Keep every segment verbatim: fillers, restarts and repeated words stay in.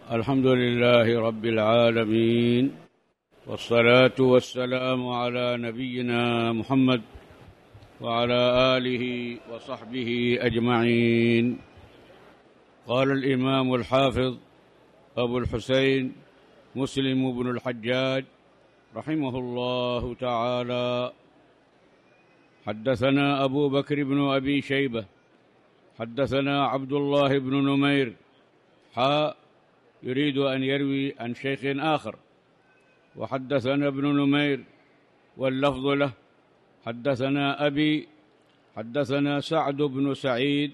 الحمد لله رب العالمين، والصلاة والسلام على نبينا محمد وعلى آله وصحبه أجمعين. قال الإمام الحافظ أبو الحسين مسلم بن الحجاج رحمه الله تعالى: حدثنا أبو بكر بن أبي شيبة حدثنا عبد الله بن نمير حاء يريد أن يروي عن شيخ آخر: وحدثنا ابن نمير واللفظ له: حدثنا أبي حدثنا سعد بن سعيد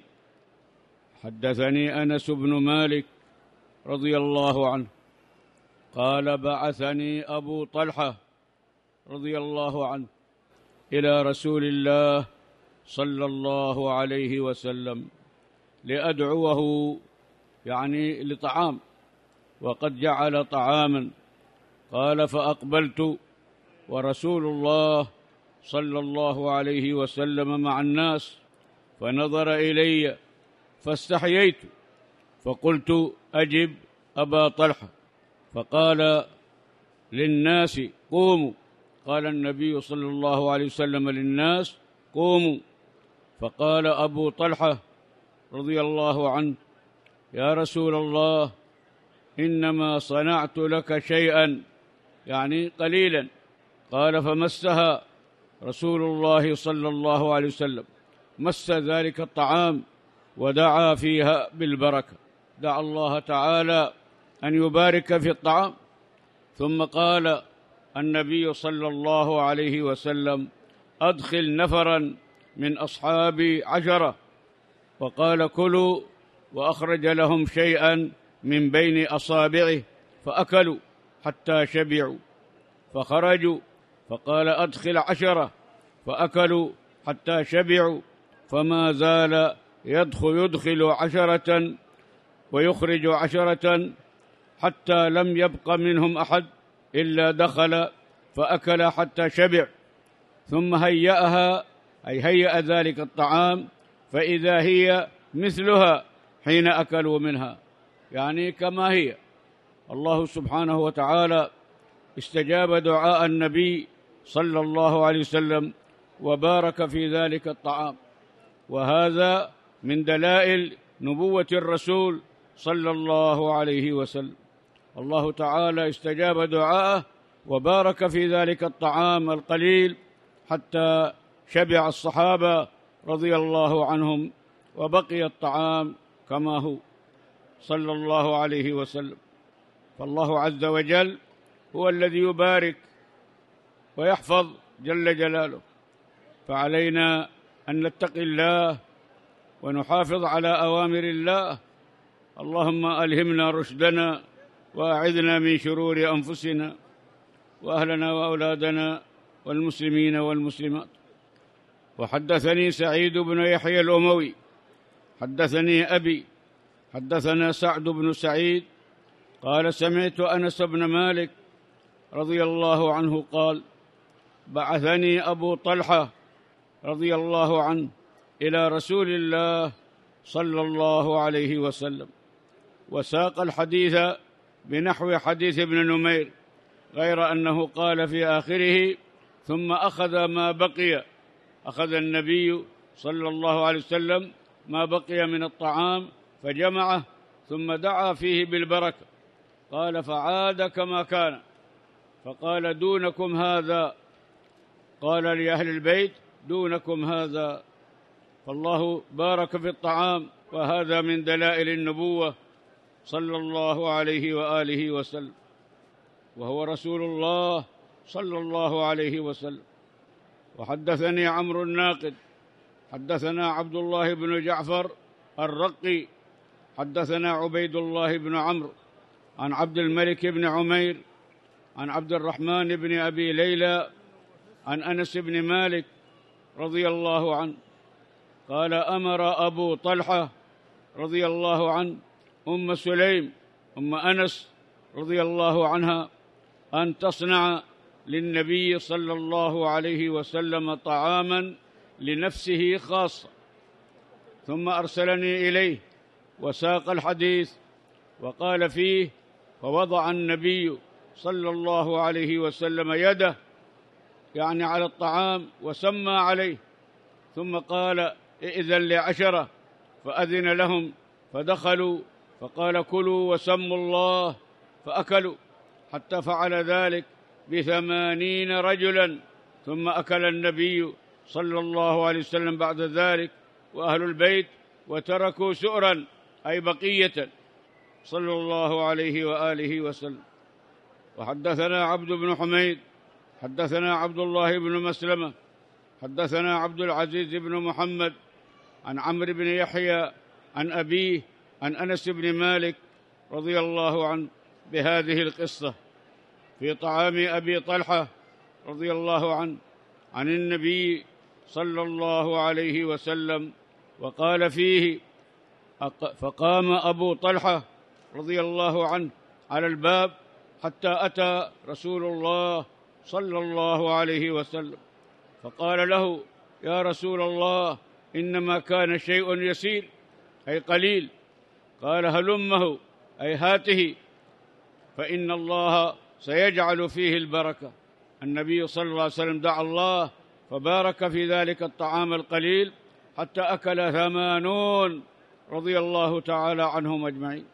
حدثني أنس بن مالك رضي الله عنه قال: بعثني أبو طلحة رضي الله عنه إلى رسول الله صلى الله عليه وسلم لأدعوه، يعني لطعام، وقد جعل طعاما. قال: فأقبلت ورسول الله صلى الله عليه وسلم مع الناس، فنظر إلي فاستحييت، فقلت: أجب أبا طلحة. فقال للناس: قوموا. قال النبي صلى الله عليه وسلم للناس: قوموا. فقال أبو طلحة رضي الله عنه: يا رسول الله، إنما صنعت لك شيئا، يعني قليلا. قال: فمسها رسول الله صلى الله عليه وسلم، مس ذلك الطعام ودعا فيها بالبركة، دعا الله تعالى أن يبارك في الطعام. ثم قال النبي صلى الله عليه وسلم: أدخل نفرا من أصحابي عشرة. وقال: كلوا، وأخرج لهم شيئا من بين أصابعه فأكلوا حتى شبعوا، فخرجوا، فقال: أدخل عشرة، فأكلوا حتى شبعوا، فما زال يدخل يدخل عشرة ويخرج عشرة حتى لم يبق منهم أحد إلا دخل فأكل حتى شبع. ثم هيأها، أي هيأ ذلك الطعام، فإذا هي مثلها حين أكلوا منها، يعني كما هي. الله سبحانه وتعالى استجاب دعاء النبي صلى الله عليه وسلم وبارك في ذلك الطعام، وهذا من دلائل نبوة الرسول صلى الله عليه وسلم. الله تعالى استجاب دعاءه وبارك في ذلك الطعام القليل حتى شبع الصحابة رضي الله عنهم، وبقي الطعام كما هو صلى الله عليه وسلم. فالله عز وجل هو الذي يبارك ويحفظ جل جلاله، فعلينا أن نتقي الله ونحافظ على أوامر الله. اللهم ألهمنا رشدنا وأعذنا من شرور أنفسنا وأهلنا وأولادنا والمسلمين والمسلمات. وحدثني سعيد بن يحيى الأموي حدثني أبي حدثنا سعد بن سعيد قال: سمعت أنس بن مالك رضي الله عنه قال: بعثني أبو طلحة رضي الله عنه إلى رسول الله صلى الله عليه وسلم، وساق الحديث بنحو حديث ابن نمير، غير أنه قال في آخره: ثم أخذ ما بقي، أخذ النبي صلى الله عليه وسلم ما بقي من الطعام فجمعه، ثم دعا فيه بالبركة. قال: فعاد كما كان، فقال: دونكم هذا. قال لأهل البيت: دونكم هذا. فالله بارك في الطعام، وهذا من دلائل النبوة صلى الله عليه وآله وسلم، وهو رسول الله صلى الله عليه وسلم. وحدثني عمرو الناقد حدثنا عبد الله بن جعفر الرقي حدثنا عبيد الله بن عمرو عن عبد الملك بن عمير عن عبد الرحمن بن أبي ليلى عن أنس بن مالك رضي الله عنه قال: أمر أبو طلحة رضي الله عنه أم سليم أم أنس رضي الله عنها أن تصنع للنبي صلى الله عليه وسلم طعاما لنفسه خاصة، ثم أرسلني إليه وساق الحديث وقال فيه: فوضع النبي صلى الله عليه وسلم يده يعني على الطعام وسمى عليه، ثم قال: ائذن لعشرة، فأذن لهم فدخلوا، فقال: كلوا وسموا الله، فأكلوا، حتى فعل ذلك بثمانين رجلا، ثم أكل النبي صلى الله عليه وسلم بعد ذلك وأهل البيت، وتركوا سؤرا أي بقية، صلى الله عليه وآله وسلم. وحدثنا عبد بن حميد حدثنا عبد الله بن مسلمة حدثنا عبد العزيز بن محمد عن عمرو بن يحيى عن أبيه عن أنس بن مالك رضي الله عنه بهذه القصة في طعام أبي طلحة رضي الله عنه عن النبي صلى الله عليه وسلم، وقال فيه: فقام أبو طلحة رضي الله عنه على الباب حتى أتى رسول الله صلى الله عليه وسلم، فقال له: يا رسول الله، إنما كان شيء يسير أي قليل. قال: هلمه أي هاته، فإن الله سيجعل فيه البركة. النبي صلى الله عليه وسلم دعا الله فبارك في ذلك الطعام القليل حتى أكل ثمانون رضي الله تعالى عنهم أجمعين.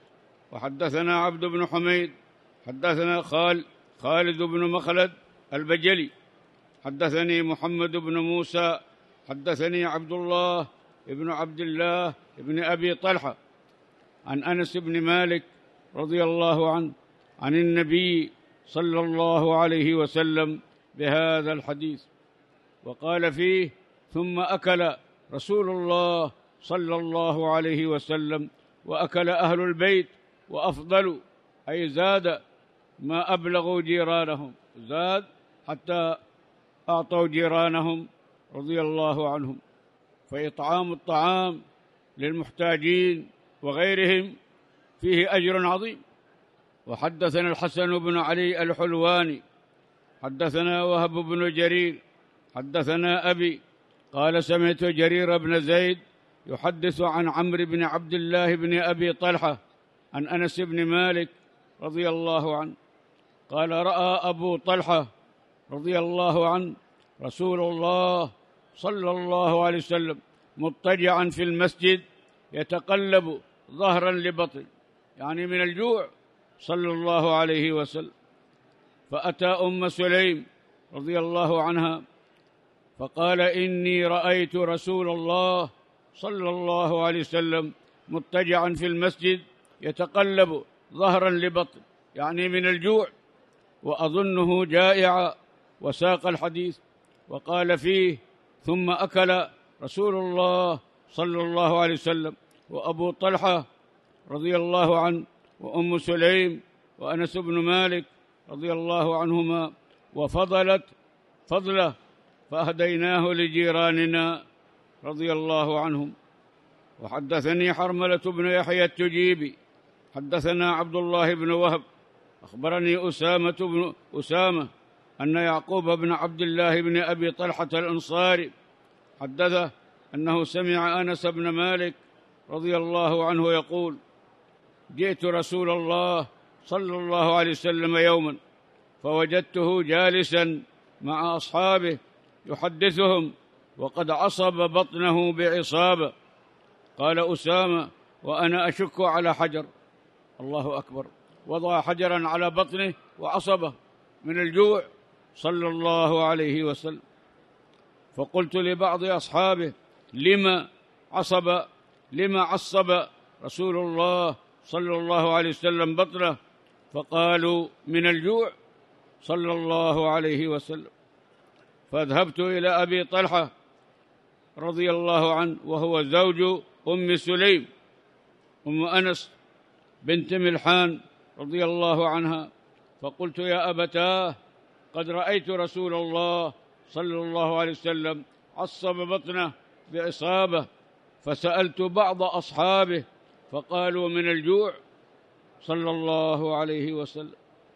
وحدثنا عبد بن حميد حدثنا خال خالد بن مخلد البجلي حدثني محمد بن موسى حدثني عبد الله بن عبد الله بن أبي طلحة عن أنس بن مالك رضي الله عنه عن النبي صلى الله عليه وسلم بهذا الحديث، وقال فيه: ثم أكل رسول الله صلى الله عليه وسلم وأكل أهل البيت وأفضلوا أي زاد ما أبلغوا جيرانهم، زاد حتى أعطوا جيرانهم رضي الله عنهم. فإطعام الطعام للمحتاجين وغيرهم فيه أجر عظيم. وحدثنا الحسن بن علي الحلواني حدثنا وهب بن جرير حدثنا أبي قال: سمعت جرير بن زيد يحدث عن عمرو بن عبد الله بن أبي طلحة عن أنس بن مالك رضي الله عنه قال: رأى أبو طلحة رضي الله عنه رسول الله صلى الله عليه وسلم مضطجعا في المسجد يتقلب ظهرا لبطن، يعني من الجوع، صلى الله عليه وسلم. فأتى أم سليم رضي الله عنها فقال: إني رأيت رسول الله صلى الله عليه وسلم مضطجعا في المسجد يتقلب ظهرا لبطن، يعني من الجوع، وأظنه جائع، وساق الحديث وقال فيه: ثم أكل رسول الله صلى الله عليه وسلم وأبو طلحة رضي الله عنه وأم سليم وأنس بن مالك رضي الله عنهما، وفضلت فضله فأهديناه لجيراننا رضي الله عنهم. وحدثني حرملة بن يحيى التجيبي حدثنا عبد الله بن وهب أخبرني أسامة بن أسامة أن يعقوب بن عبد الله بن أبي طلحة الأنصاري حدثه أنه سمع أنس بن مالك رضي الله عنه يقول: جئت رسول الله صلى الله عليه وسلم يوما فوجدته جالسا مع أصحابه يحدثهم وقد عصب بطنه بعصابة. قال أسامة: وأنا أشك على حجر. الله أكبر، وضع حجرا على بطنه وعصبه من الجوع صلى الله عليه وسلم. فقلت لبعض أصحابه: لما عصب لما عصب رسول الله صلى الله عليه وسلم بطنه؟ فقالوا: من الجوع صلى الله عليه وسلم. فذهبت إلى أبي طلحة رضي الله عنه وهو زوج أم سليم أم أنس بنت ملحان رضي الله عنها، فقلت: يا أبتاه، قد رأيت رسول الله صلى الله عليه وسلم عصب بطنه بعصابة، فسألت بعض أصحابه فقالوا: من الجوع صلى الله عليه وسلم.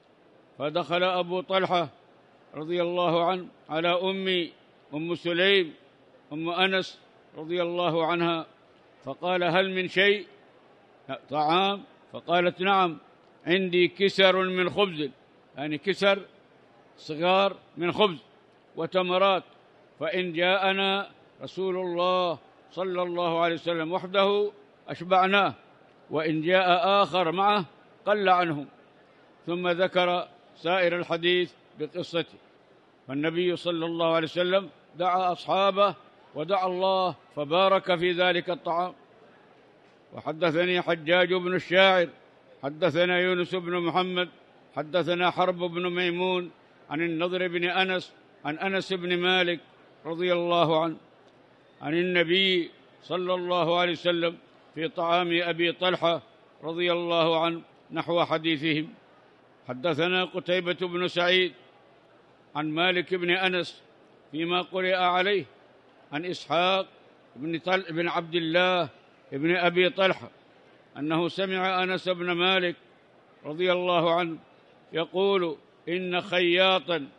فدخل أبو طلحة رضي الله عنه على أمي أم سليم أم أنس رضي الله عنها فقال: هل من شيء طعام؟ فقالت: نعم، عندي كسر من خبز، يعني كسر صغار من خبز وتمرات، فإن جاءنا رسول الله صلى الله عليه وسلم وحده أشبعناه، وإن جاء آخر معه قل عنه. ثم ذكر سائر الحديث بقصته. فالنبي صلى الله عليه وسلم دعا أصحابه ودعا الله فبارك في ذلك الطعام. وحدثني حجاج بن الشاعر حدثنا يونس بن محمد حدثنا حرب بن ميمون عن النضر بن أنس عن أنس بن مالك رضي الله عنه عن النبي صلى الله عليه وسلم في طعام أبي طلحة رضي الله عنه نحو حديثهم. حدثنا قتيبة بن سعيد عن مالك بن أنس فيما قرئ عليه عن إسحاق بن, طل... بن عبد الله بن أبي طلحة أنه سمع أنس بن مالك رضي الله عنه يقول إن خياطا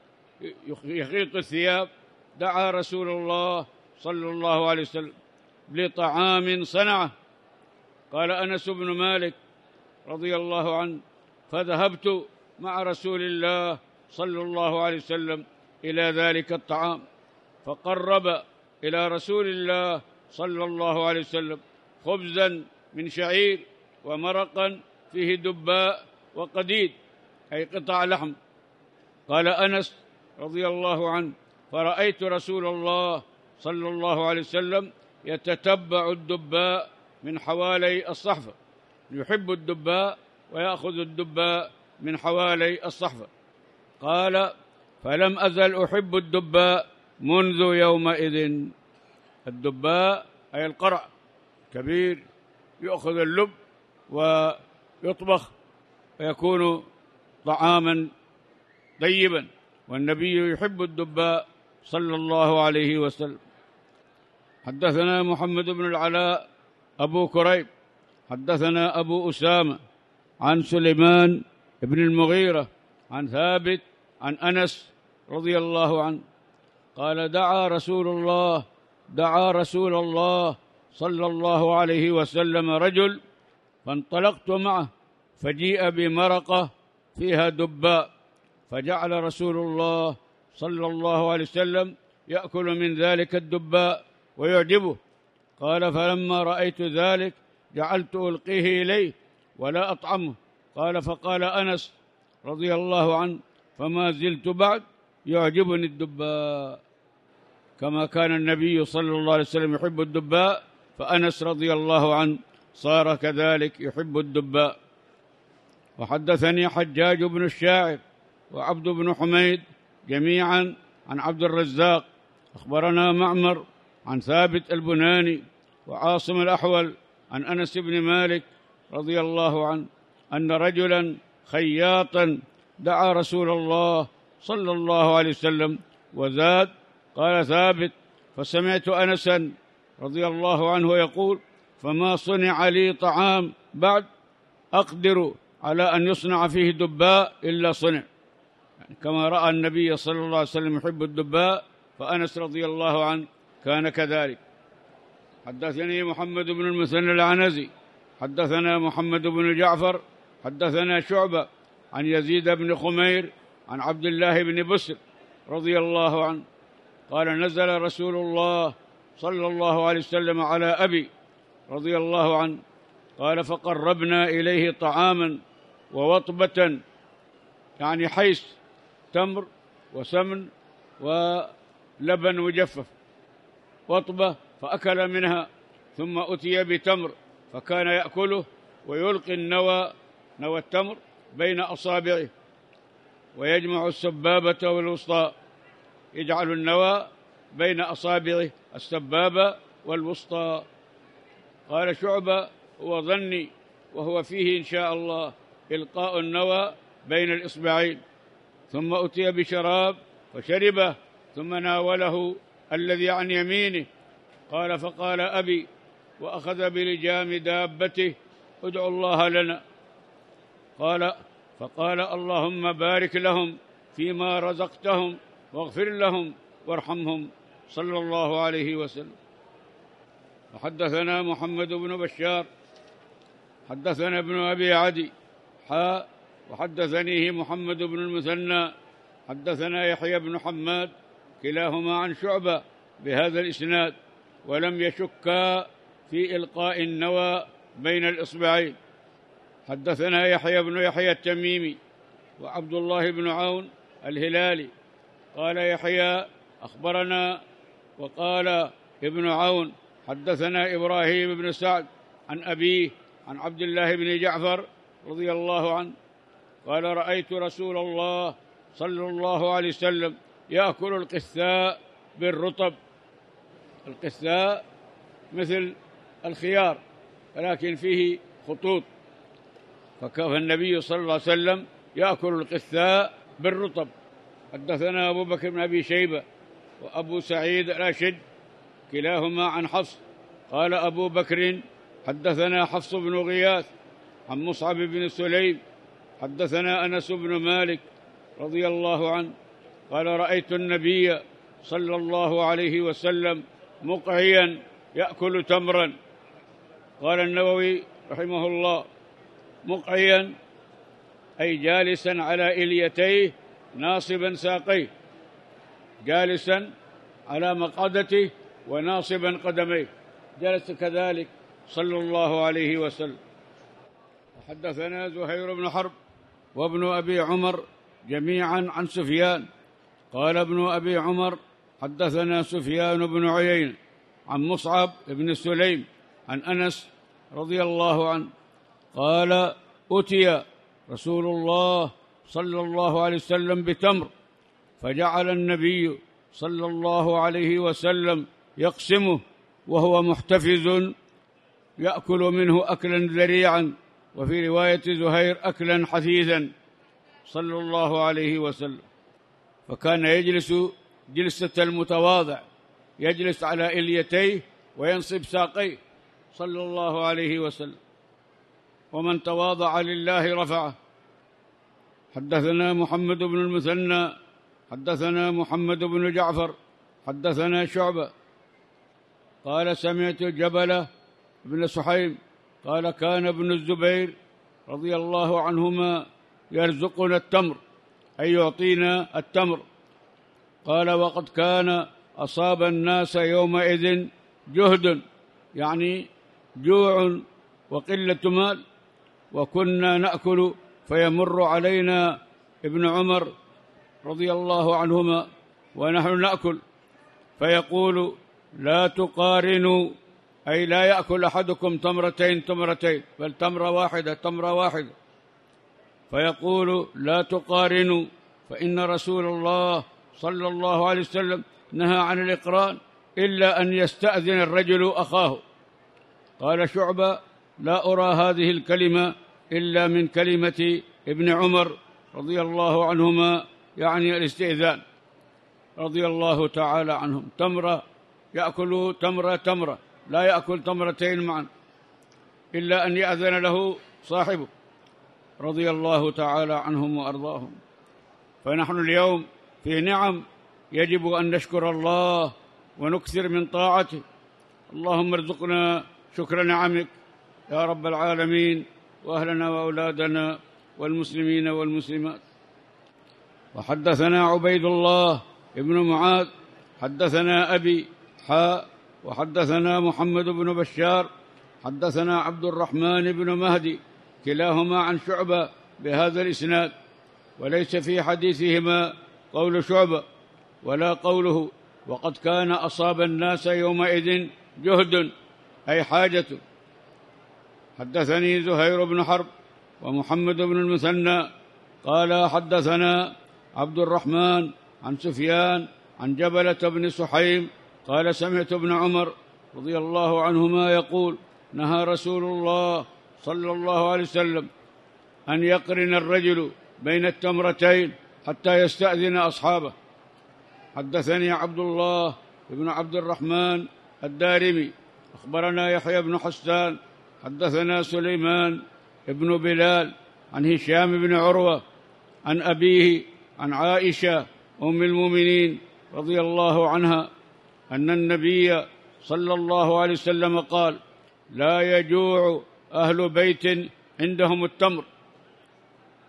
يخيط الثياب دعا رسول الله صلى الله عليه وسلم لطعام صنعه. قال أنس بن مالك رضي الله عنه فذهبت مع رسول الله صلى الله عليه وسلم إلى ذلك الطعام، فقرب إلى رسول الله صلى الله عليه وسلم خبزا من شعير ومرقا فيه دباء وقديد، أي قطع لحم. قال أنس رضي الله عنه فرأيت رسول الله صلى الله عليه وسلم يتتبع الدباء من حوالي الصحفة، يحب الدباء ويأخذ الدباء من حوالي الصحفة. قال فلم أزل أحب الدباء منذ يومئذ. الدباء أي القرع كبير يأخذ اللب ويطبخ ويكون طعاما طيبا، والنبي يحب الدباء صلى الله عليه وسلم. حدثنا محمد بن العلاء أبو كريب حدثنا أبو أسامة عن سليمان بن المغيرة عن ثابت عن أنس رضي الله عنه قال دعا رسول الله دعا رسول الله صلى الله عليه وسلم رجل فانطلقت معه فجيء بمرقة فيها دباء، فجعل رسول الله صلى الله عليه وسلم يأكل من ذلك الدباء ويعجبه. قال فلما رأيت ذلك جعلت ألقيه إليه ولا أطعمه. قال فقال أنس رضي الله عنه فما زلت بعد يعجبني الدباء. كما كان النبي صلى الله عليه وسلم يحب الدباء، فأنس رضي الله عنه صار كذلك يحب الدباء. وحدثني حجاج بن الشاعر وعبد بن حميد جميعا عن عبد الرزاق أخبرنا معمر عن ثابت البناني وعاصم الأحول عن أنس بن مالك رضي الله عنه أن رجلا خياطا دعا رسول الله صلى الله عليه وسلم وزاد. قال ثابت فسمعت أنسا رضي الله عنه يقول فما صنع لي طعام بعد أقدر على أن يصنع فيه دباء إلا صنع. يعني كما رأى النبي صلى الله عليه وسلم يحب الدباء، فأنس رضي الله عنه كان كذلك. حدثني محمد بن المثنى العنزي حدثنا محمد بن جعفر حدثنا شعبة عن يزيد بن خمير عن عبد الله بن بسر رضي الله عنه قال نزل رسول الله صلى الله عليه وسلم على أبي رضي الله عنه قال فقربنا إليه طعاما ووطبة، يعني حيث تمر وسمن ولبن مجفف، وطبة فأكل منها، ثم أتي بتمر فكان يأكله ويلقي النوى نوى التمر بين أصابعه ويجمع السبابة والوسطى، يجعل النوى بين أصابعه السبابة والوسطى. قال شعبة هو ظني وهو فيه إن شاء الله إلقاء النوى بين الإصبعين. ثم أتي بشراب فشربه ثم ناوله الذي عن يمينه. قال فقال أبي وأخذ بلجام دابته ادعوا الله لنا. قال فقال اللهم بارك لهم فيما رزقتهم واغفر لهم وارحمهم صلى الله عليه وسلم. وحدثنا محمد بن بشار حدثنا ابن أبي عدي حاء وحدثنيه محمد بن المثنى حدثنا يحيى بن حماد كلاهما عن شعبة بهذا الإسناد، ولم يشكا في إلقاء النوى بين الإصبعين. حدثنا يحيى بن يحيى التميمي وعبد الله بن عون الهلالي. قال يحيى أخبرنا، وقال ابن عون حدثنا إبراهيم بن سعد عن أبيه عن عبد الله بن جعفر رضي الله عنه قال رأيت رسول الله صلى الله عليه وسلم يأكل القثاء بالرطب. القثاء مثل الخيار ولكن فيه خطوط، فالنبي صلى الله عليه وسلم يأكل القثاء بالرطب. حدثنا أبو بكر بن أبي شيبة وأبو سعيد الأشج كلاهما عن حفص. قال أبو بكر حدثنا حفص بن غياث عن مصعب بن سليم حدثنا أنس بن مالك رضي الله عنه قال رأيت النبي صلى الله عليه وسلم مقعيا يأكل تمرا. قال النووي رحمه الله مقعيا أي جالسا على إليتيه ناصبا ساقيه، جالسا على مقعدته وناصبا قدميه، جلس كذلك صلى الله عليه وسلم. حدثنا زهير بن حرب وابن أبي عمر جميعا عن سفيان. قال ابن أبي عمر حدثنا سفيان بن عيينة عن مصعب بن سليم عن أنس رضي الله عنه قال أتي رسول الله صلى الله عليه وسلم بتمر، فجعل النبي صلى الله عليه وسلم يقسمه وهو محتفظ يأكل منه أكلا ذريعا، وفي رواية زهير أكلا حثيثا صلى الله عليه وسلم. فكان يجلس جلسة المتواضع، يجلس على إليتيه وينصب ساقيه صلى الله عليه وسلم، ومن تواضع لله رفعه. حدثنا محمد بن المثنى حدثنا محمد بن جعفر حدثنا شعبة قال سمعت جبلة بن سحيم قال كان ابن الزبير رضي الله عنهما يرزقنا التمر أي يعطينا التمر. قال وقد كان أصاب الناس يومئذ جهد، يعني جوع وقلة مال، وكنا نأكل فيمر علينا ابن عمر رضي الله عنهما ونحن نأكل فيقول لا تقارنوا، أي لا يأكل أحدكم تمرتين تمرتين بل تمرة واحدة تمرة واحدة، فيقول لا تقارنوا فإن رسول الله صلى الله عليه وسلم نهى عن الإقران إلا أن يستأذن الرجل أخاه. قال شعبة لا أرى هذه الكلمة إلا من كلمة ابن عمر رضي الله عنهما، يعني الاستئذان رضي الله تعالى عنهم. تمرة يأكل تمرة تمرة، لا يأكل تمرتين معا إلا أن يأذن له صاحبه رضي الله تعالى عنهم وأرضاهم. فنحن اليوم في نعم يجب أن نشكر الله ونكثر من طاعته. اللهم ارزقنا شكر نعمك يا رب العالمين، وأهلنا وأولادنا والمسلمين والمسلمات. وحدثنا عبيد الله ابن معاذ حدثنا أبي حاء وحدثنا محمد بن بشار حدثنا عبد الرحمن بن مهدي كلاهما عن شعبة بهذا الإسناد، وليس في حديثهما قول شعبة ولا قوله وقد كان أصاب الناس يومئذ جهد أي حاجة. حدثني زهير بن حرب ومحمد بن المثنى قال حدثنا عبد الرحمن عن سفيان عن جبلة بن سحيم قال سمعت ابن عمر رضي الله عنهما يقول نهى رسول الله صلى الله عليه وسلم أن يقرن الرجل بين التمرتين حتى يستأذن أصحابه. حدثني عبد الله بن عبد الرحمن الدارمي أخبرنا يحيى بن حسان حدثنا سليمان بن بلال عن هشام بن عروة عن أبيه عن عائشة أم المؤمنين رضي الله عنها أن النبي صلى الله عليه وسلم قال لا يجوع أهل بيت عندهم التمر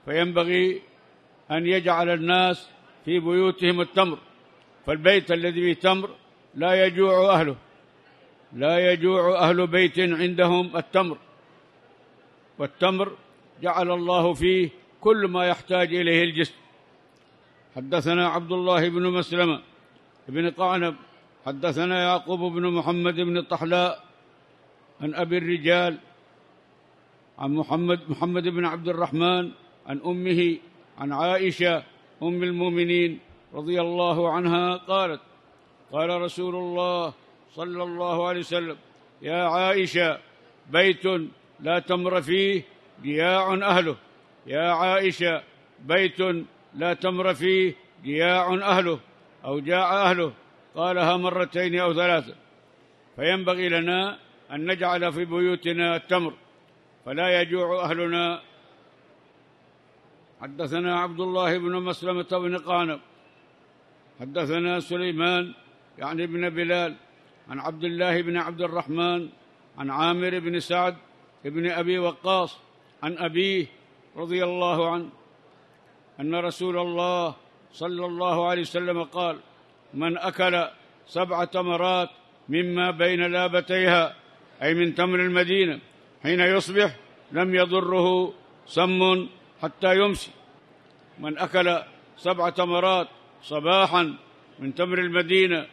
فينبغي أن يجعل الناس في بيوتهم التمر، فالبيت الذي فيه تمر لا يجوع أهله، لا يجوع أهل بيت عندهم التمر، والتمر جعل الله فيه كل ما يحتاج إليه الجسم. حدثنا عبد الله بن مسلمة بن قعنب حدثنا يعقوب بن محمد بن الطحلاء عن أبي الرجال عن محمد محمد بن عبد الرحمن عن أمه عن عائشة أم المؤمنين رضي الله عنها قالت: قال رسول الله صلى الله عليه وسلم: يا عائشة، بيت لا تمر فيه جياع أهله. يا عائشة، بيت لا تمر فيه جياع أهله أو جاع أهله. قالها مرتين أو ثلاثة. فينبغي لنا أن نجعل في بيوتنا التمر فلا يجوع أهلنا. حدثنا عبد الله بن مسلمة بن قعنب حدثنا سليمان يعني ابن بلال عن عبد الله بن عبد الرحمن عن عامر بن سعد بن أبي وقاص عن أبيه رضي الله عنه أن رسول الله صلى الله عليه وسلم قال: من أكل سبع تمرات مما بين لابتيها، أي من تمر المدينة، حين يصبح لم يضره سم حتى يمسي. من أكل سبع تمرات صباحا من تمر المدينة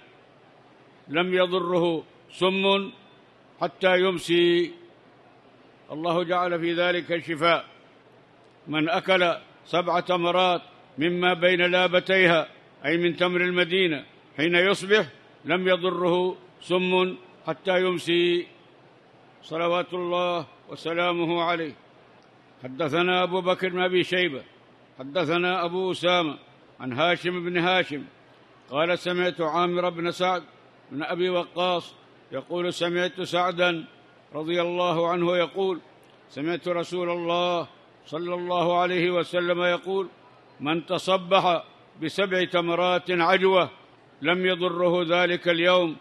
لم يضره سم حتى يمسي. الله جعل في ذلك الشفاء. من أكل سبع تمرات مما بين لابتيها، أي من تمر المدينة، حين يصبح لم يضره سم حتى يمسي، صلوات الله وسلامه عليه. حدثنا أبو بكر بن أبي شيبة حدثنا أبو أسامة عن هاشم بن هاشم قال: سمعت عامر بن سعد بن أبي وقاص يقول: سمعت سعدا رضي الله عنه يقول: سمعت رسول الله صلى الله عليه وسلم يقول: من تصبح بسبع تمرات عجوة لم يضره ذلك اليوم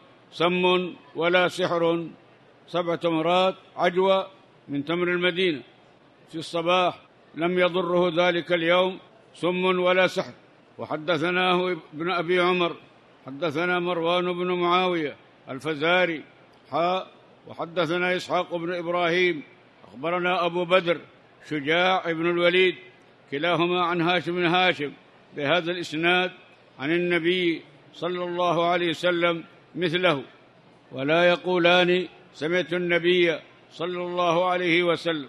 سم ولا سحر. سبع تمرات عجوة من تمر المدينة في الصباح لم يضره ذلك اليوم سم ولا سحر. وحدثناه ابن أبي عمر حدثنا مروان بن معاوية الفزاري حاء وحدثنا إسحاق بن إبراهيم أخبرنا أبو بدر شجاع بن الوليد كلاهما عن هاشم بن هاشم بهذا الإسناد عن النبي صلى الله عليه وسلم مثله، ولا يقولان سمعت النبي صلى الله عليه وسلم.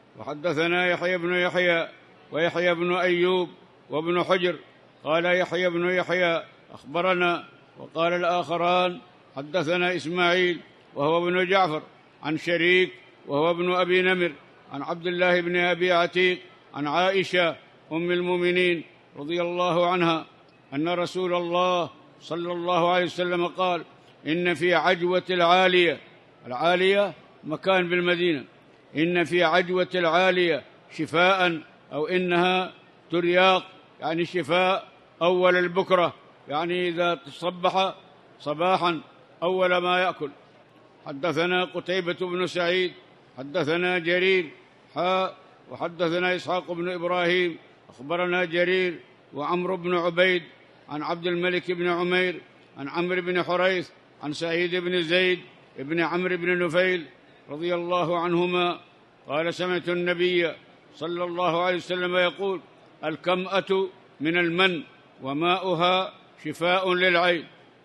وحدثنا يحيى بن يحيى ويحيى بن أيوب وابن حجر قال يحيى بن يحيى أخبرنا، وقال الآخران حدثنا إسماعيل وهو ابن جعفر عن شريك وهو ابن أبي نمر عن عبد الله بن أبي عتيق عن عائشة أم المؤمنين رضي الله عنها أن رسول الله صلى الله عليه وسلم قال: إن في عجوة العالية، العالية مكان بالمدينة، إن في عجوة العالية شفاء، أو إنها ترياق يعني شفاء أول البكرة، يعني إذا تصبح صباحا أول ما يأكل. حدثنا قتيبة بن سعيد حدثنا جرير حاء وحدثنا إسحاق بن إبراهيم أخبرنا جرير وعمرو بن عبيد عن عبد الملك بن عمير عن عمرو بن حريث عن سعيد بن زيد بن عمرو بن نفيل رضي الله عنهما قال: سمعت النبي صلى الله عليه وسلم يقول: الكمأة من المن وماؤها شفاء للعين.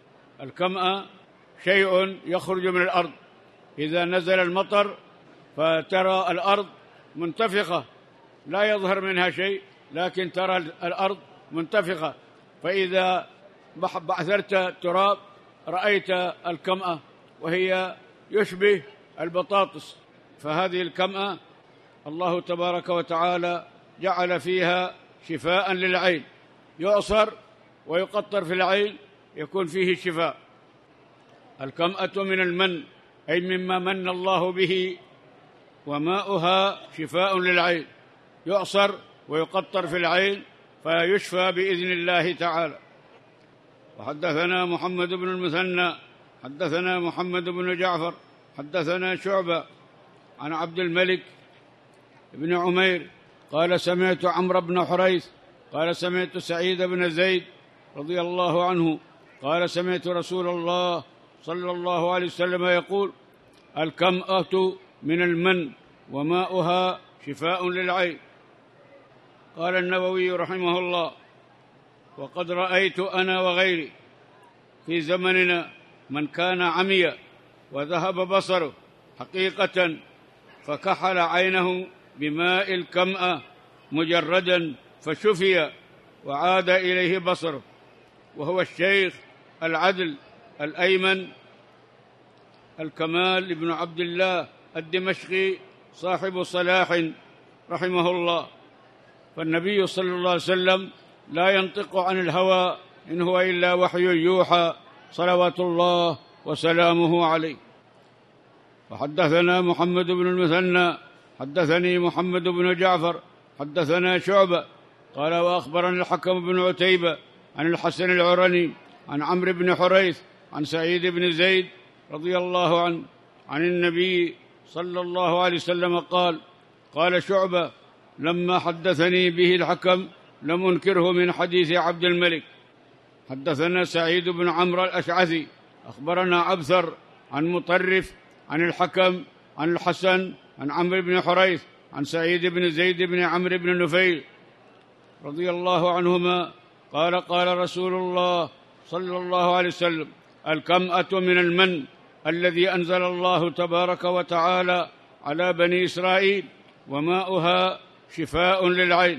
الكمأة شيء يخرج من الأرض، إذا نزل المطر فترى الأرض منتفخة لا يظهر منها شيء، لكن ترى الأرض منتفخة، فإذا بعثرت التراب رأيت الكمأة وهي يشبه البطاطس. فهذه الكمأة الله تبارك وتعالى جعل فيها شفاء للعين، يعصر ويقطر في العين يكون فيه شفاء. الكمأة من المن أي مما من الله به، وماؤها شفاء للعين، يعصر ويقطر في العين فيشفى بإذن الله تعالى. وحدثنا محمد بن المثنى حدثنا محمد بن جعفر حدثنا شعبة عن عبد الملك بن عمير قال سمعت عمرو بن حريث قال سمعت سعيد بن زيد رضي الله عنه قال سمعت رسول الله صلى الله عليه وسلم يقول: الكمأة من المن وماؤها شفاء للعين. قال النووي رحمه الله: وقد رأيت أنا وغيري في زمننا من كان عمي وذهب بصره حقيقة فكحل عينه بماء الكمأة مجردا فشفي وعاد إليه بصره، وهو الشيخ العدل الأيمن الكمال بن عبد الله الدمشقي صاحب صلاح رحمه الله. فالنبي صلى الله عليه وسلم لا ينطق عن الهوى، إن هو إلا وحي يوحى، صلوات الله وسلامه عليه. وحدثنا محمد بن المثنى حدثني محمد بن جعفر حدثنا شعبة قال: وأخبرنا الحكم بن عتيبة عن الحسن العرني عن عمرو بن حريث عن سعيد بن زيد رضي الله عنه عن النبي صلى الله عليه وسلم قال: قال شعبة: لما حدثني به الحكم لم أنكره من حديث عبد الملك. حدثنا سعيد بن عمرو الأشعثي أخبرنا عبثر عن مطرف عن الحكم عن الحسن عن عمرو بن حريث عن سعيد بن زيد بن عمرو بن نفيل رضي الله عنهما قال: قال رسول الله صلى الله عليه وسلم: الكمأة من المن الذي أنزل الله تبارك وتعالى على بني إسرائيل وماؤها شفاء للعين.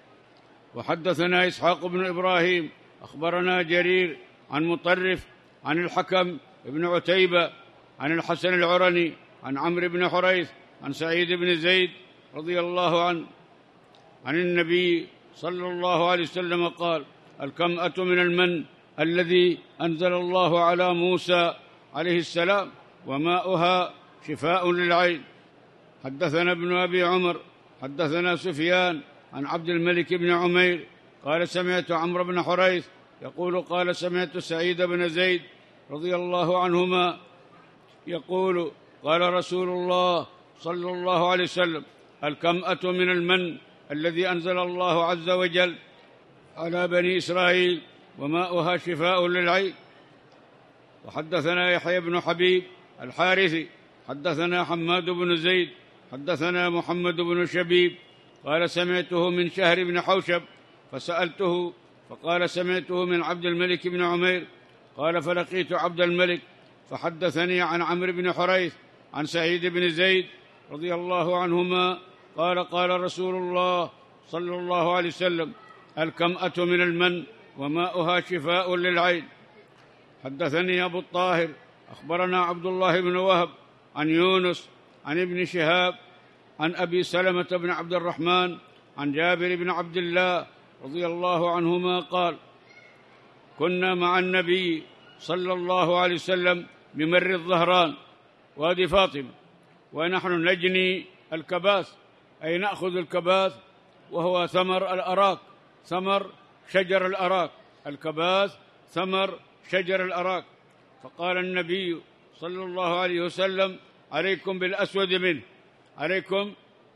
وحدثنا إسحاق بن إبراهيم أخبرنا جرير عن مطرف عن الحكم بن عتيبة عن الحسن العرني عن عمرو بن حريث عن سعيد بن زيد رضي الله عنه عن النبي صلى الله عليه وسلم قال: الكمأة من المن الذي أنزل الله على موسى عليه السلام وماؤها شفاء للعين. حدثنا ابن أبي عمر حدثنا سفيان عن عبد الملك بن عمير قال: سمعت عمرو بن حريث يقول: قال سمعت سعيد بن زيد رضي الله عنهما يقول: قال رسول الله صلى الله عليه وسلم: الكمأة من المن الذي أنزل الله عز وجل على بني إسرائيل وماؤها شفاء للعين. وحدثنا يحيى بن حبيب الحارثي حدثنا حماد بن زيد حدثنا محمد بن شبيب قال: سمعته من شهر بن حوشب فسألته فقال: سمعته من عبد الملك بن عمير قال: فلقيت عبد الملك فحدثني عن عمرو بن حريث عن سعيد بن زيد رضي الله عنهما قال: قال رسول الله صلى الله عليه وسلم: الكمأة من المن وماؤها شفاء للعين. حدثني أبو الطاهر أخبرنا عبد الله بن وهب عن يونس عن ابن شهاب عن أبي سلمة بن عبد الرحمن عن جابر بن عبد الله رضي الله عنهما قال: كنا مع النبي صلى الله عليه وسلم بمر الظهران وادي فاطمة ونحن نجني الكباث، أي نأخذ الكباث وهو ثمر الأراك، ثمر شجر الأراك، الكباث ثمر شجر الأراك. فقال النبي صلى الله عليه وسلم: عليكم بالأسود منه، عليكم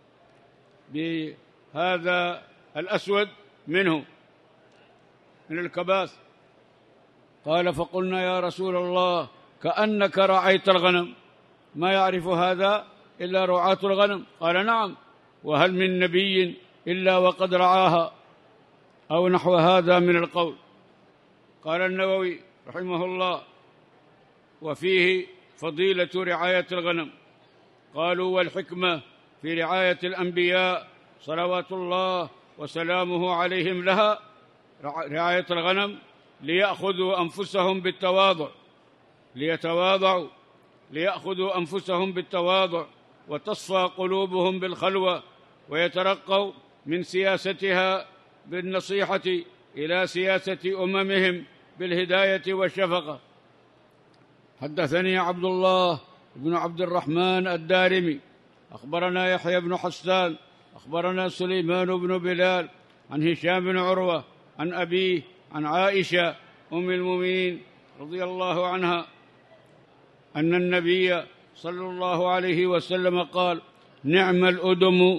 بهذا الأسود منه من الكباث. قال: فقلنا يا رسول الله كأنك رعيت الغنم، ما يعرف هذا إلا رعاة الغنم. قال: نعم، وهل من نبي إلا وقد رعاها، أو نحو هذا من القول. قال النووي رحمه الله: وفيه فضيلة رعاية الغنم. قالوا: والحكمة في رعاية الأنبياء صلوات الله وسلامه عليهم لها رعاية الغنم ليأخذوا أنفسهم بالتواضع، ليتواضعوا، ليأخذوا أنفسهم بالتواضع وتصفى قلوبهم بالخلوة، ويترقوا من سياستها بالنصيحة إلى سياسة أممهم بالهداية والشفقة. حدثني عبد الله بن عبد الرحمن الدارمي أخبرنا يحيى بن حسان أخبرنا سليمان بن بلال عن هشام بن عروة عن أبيه عن عائشة أم المؤمنين رضي الله عنها أن النبي صلى الله عليه وسلم قال: نعم الأدم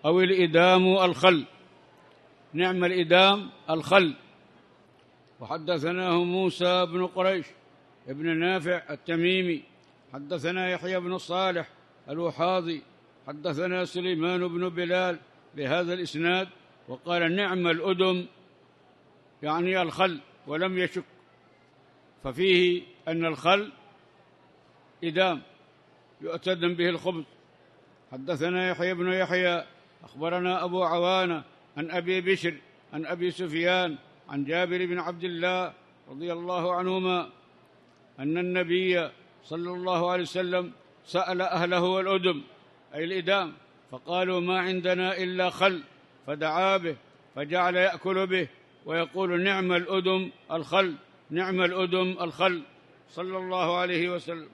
أو الإدام الخل. نعم الإدام الخل. وحدثناه موسى بن قريش ابن نافع التميمي حدثنا يحيى بن الصالح الوحاضي حدثنا سليمان بن بلال بهذا الإسناد، وقال نعم الأدم يعني الخل، ولم يشك، ففيه أن الخل إدام يؤتدم به الخبز. حدثنا يحيى بن يحيى أخبرنا أبو عوانة عن أبي بشر عن أبي سفيان عن جابر بن عبد الله رضي الله عنهما أن النبي صلى الله عليه وسلم سأل أهله الأدم أي الإدام، فقالوا ما عندنا إلا خل، فدعا به فجعل يأكل به ويقول نعم الأدم الخل، نعم الأدم الخل، صلى الله عليه وسلم.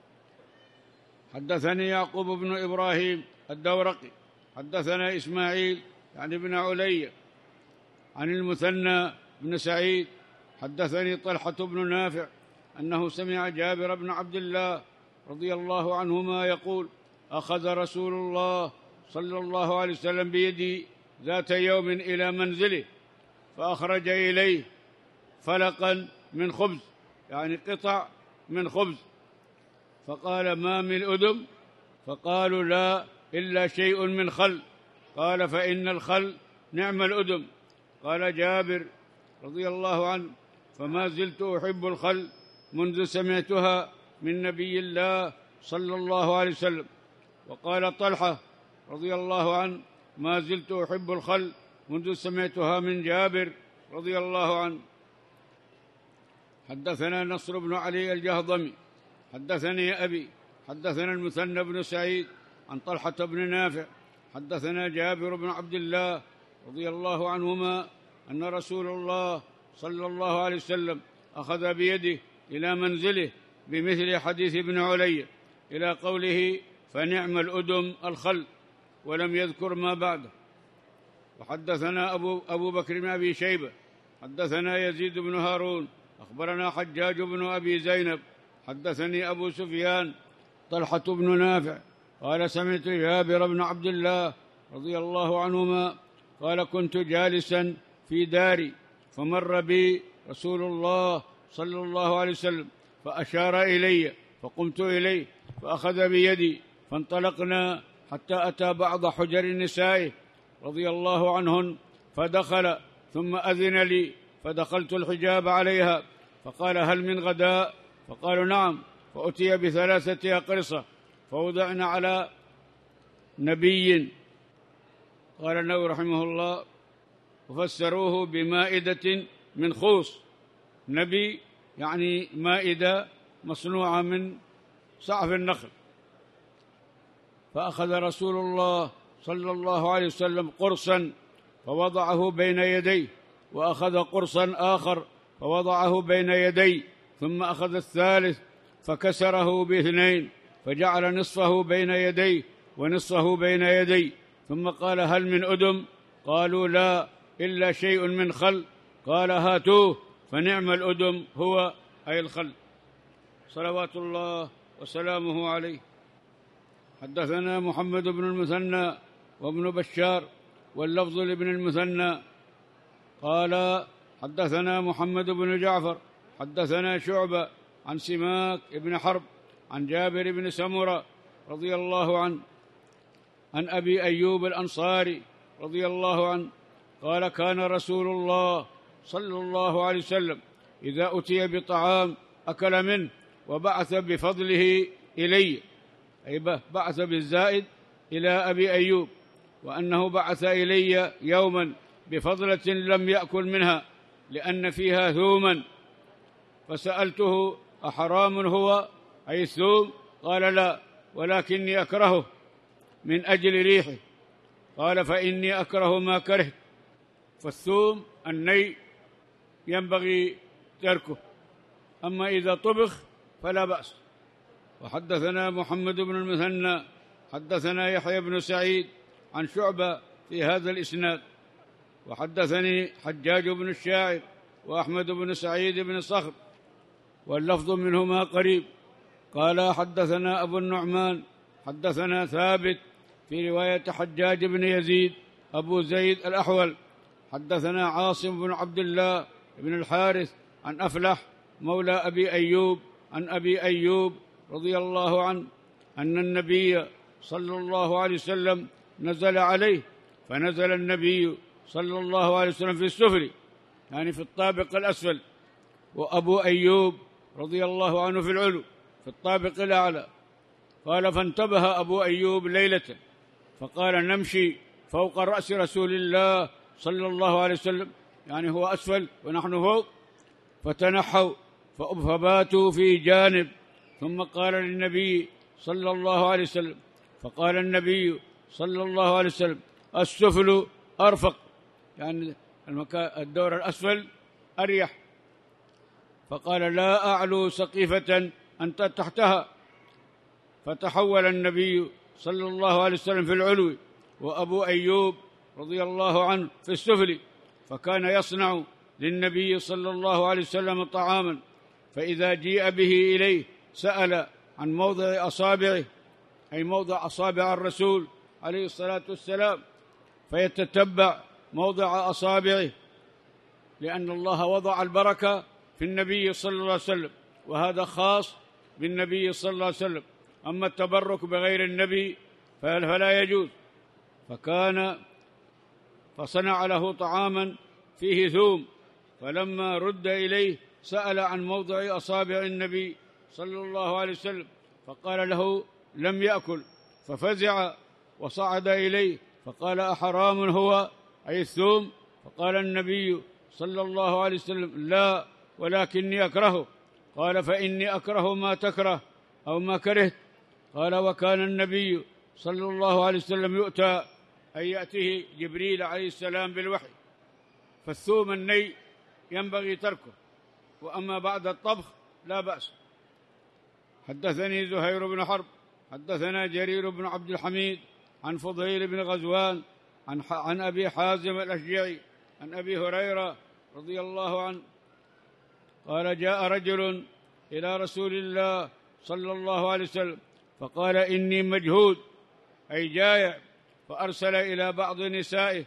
حدثني يعقوب بن إبراهيم الدورقي حدثنا إسماعيل يعني بن علي عن المثنى بن سعيد حدثني طلحة بن نافع أنه سمع جابر بن عبد الله رضي الله عنهما يقول أخذ رسول الله صلى الله عليه وسلم بيدي ذات يوم إلى منزله فأخرج إليه فلقا من خبز، يعني قطع من خبز، فقال ما من أدم؟ فقالوا لا إلا شيء من خل. قال فإن الخل نعم الأدم. قال جابر رضي الله عنه فما زلت أحب الخل منذ سمعتها من نبي الله صلى الله عليه وسلم. وقال طلحة رضي الله عنه ما زلت أحب الخل منذ سمعتها من جابر رضي الله عنه. حدثنا نصر بن علي الجهضمي حدثني أبي حدثنا المثنى بن سعيد عن طلحة بن نافع حدثنا جابر بن عبد الله رضي الله عنهما أن رسول الله صلى الله عليه وسلم أخذ بيده إلى منزله بمثل حديث ابن علي إلى قوله فنعم الأدم الخل، ولم يذكر ما بعده. وحدثنا أبو, أبو بكر بن أبي شيبة حدثنا يزيد بن هارون أخبرنا حجاج بن أبي زينب حدثني أبو سفيان طلحة بن نافع قال سمعت جابر بن عبد الله رضي الله عنهما قال كنت جالسا في داري فمر بي رسول الله صلى الله عليه وسلم فأشار إلي فقمت إليه فأخذ بيدي فانطلقنا حتى أتى بعض حجر النساء رضي الله عنهن فدخل ثم أذن لي فدخلت الحجاب عليها فقال هل من غداء؟ فقالوا نعم. فأتي بثلاثة أقرصة فوضعنا على نبي. قال النووي رحمه الله وفسروه بمائدة من خوص. نبي يعني مائدة مصنوعة من سعف النخل. فأخذ رسول الله صلى الله عليه وسلم قرصا فوضعه بين يديه، وأخذ قرصا آخر فوضعه بين يديه، ثم أخذ الثالث فكسره باثنين فجعل نصفه بين يديه ونصفه بين يديه، ثم قال هل من أدم؟ قالوا لا إلا شيء من خل. قال هاتوه فنعم الأدم هو أي الخل، صلوات الله وسلامه عليه. حدثنا محمد بن المثنى وابن بشار واللفظ لابن المثنى قال حدثنا محمد بن جعفر حدثنا شعبة عن سماك بن حرب عن جابر بن سمرة رضي الله عنه عن أبي أيوب الأنصاري رضي الله عنه قال كان رسول الله صلى الله عليه وسلم إذا أتي بطعام أكل منه وبعث بفضله إلي، أي بعث بالزائد إلى أبي أيوب، وأنه بعث إلي يوما بفضلة لم يأكل منها لأن فيها ثوما، فسألته أحرام هو أي الثوم؟ قال لا ولكني أكرهه من أجل ريحه. قال فإني أكره ما كرهت، فالثوم الني ينبغي تركه، أما إذا طبخ فلا بأس. وحدثنا محمد بن المثنى حدثنا يحيى بن سعيد عن شعبة في هذا الإسناد. وحدثني حجاج بن الشاعر وأحمد بن سعيد بن صخر واللفظ منهما قريب. قال حدثنا أبو النعمان حدثنا ثابت في رواية حجاج بن يزيد أبو زيد الأحول حدثنا عاصم بن عبد الله بن الحارث عن أفلح مولى أبي أيوب عن أبي أيوب رضي الله عنه أن النبي صلى الله عليه وسلم نزل عليه، فنزل النبي صلى الله عليه وسلم في السفل يعني في الطابق الأسفل، وأبو أيوب رضي الله عنه في العلو في الطابق الأعلى. قال: فانتبه أبو أيوب ليلة فقال: نمشي فوق رأس رسول الله صلى الله عليه وسلم، يعني هو أسفل ونحن فوق، فتنحوا فباتوا في جانب، ثم قال للنبي صلى الله عليه وسلم، فقال النبي صلى الله عليه وسلم: السفل أرفق، يعني المكان الدور الأسفل أريح. فقال: لا أعلو سقيفة أنت تحتها. فتحول النبي صلى الله عليه وسلم في العلو، وأبو أيوب رضي الله عنه في السفل، فكان يصنع للنبي صلى الله عليه وسلم طعاما، فإذا جيء به إليه سأل عن موضع أصابعه، أي موضع أصابع الرسول عليه الصلاة والسلام، فيتتبع موضع أصابعه، لأن الله وضع البركة في النبي صلى الله عليه وسلم، وهذا خاص بالنبي صلى الله عليه وسلم. أما التبرك بغير النبي فلا يجوز. فكان فصنع له طعاما فيه ثوم، فلما رد إليه سأل عن موضع أصابع النبي صلى الله عليه وسلم، فقال له: لم يأكل. ففزع وصعد إليه فقال: أحرام هو، أي الثوم؟ فقال النبي صلى الله عليه وسلم: لا، ولكني أكرهه. قال: فإني أكره ما تكره أو ما كرهت. قال: وكان النبي صلى الله عليه وسلم يؤتى، أي يأتيه جبريل عليه السلام بالوحي، فالثوم الني ينبغي تركه، وأما بعد الطبخ لا بأس. حدثني زهير بن حرب حدثنا جرير بن عبد الحميد عن فضيل بن غزوان عن, عن أبي حازم الأشجعي عن أبي هريرة رضي الله عنه قال: جاء رجل إلى رسول الله صلى الله عليه وسلم فقال: إني مجهود، أي جائع، فأرسل إلى بعض نسائه